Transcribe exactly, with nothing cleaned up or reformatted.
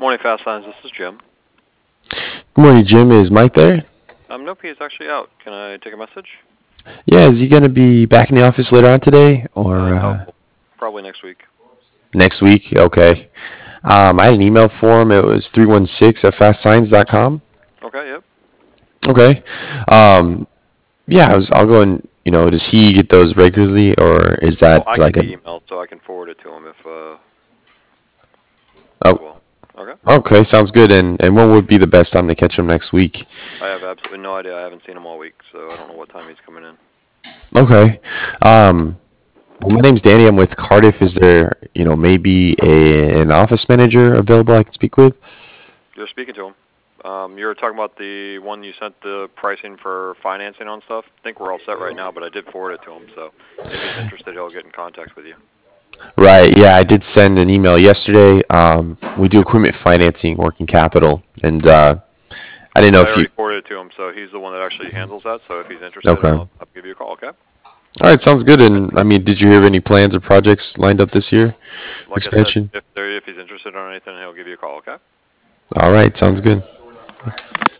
Morning, Fast Signs. This is Jim. Good morning, Jim. Is Mike there? Um, nope, he's actually out. Can I take a message? Yeah, is he going to be back in the office later on today or Uh, no, uh, probably next week. next week? Okay. Um, I had an email for him. It was three one six at fast signs dot com. Okay, yep. Okay. Um, yeah, I was, I'll go and, you know, does he get those regularly or is Well, that I get like a, the email, so I can forward it to him if uh as oh, well. Okay. okay, sounds good. And, and when would be the best time to catch him next week? I have absolutely no idea. I haven't seen him all week, so I don't know what time he's coming in. Okay. Um, well, my name's Danny. I'm with Cardiff. Is there, you know, maybe a, an office manager available I can speak with? You're speaking to him. Um, you were talking about the one you sent the pricing for financing on stuff. I think we're all set right now, but I did forward it to him, so if he's interested, he'll get in contact with you. Right. Yeah, I did send an email yesterday. Um, we do Yep. equipment financing, working capital, and uh, I didn't know I if you. already forwarded it to him, so he's the one that actually handles that. So if he's interested, Okay. I'll, All I'll give you a call. Okay. right. Sounds good. And I mean, did you hear of any plans or projects lined up this year? Like I said, Expansion. if there, if he's interested in anything, he'll give you a call. Okay. All right. Sounds good.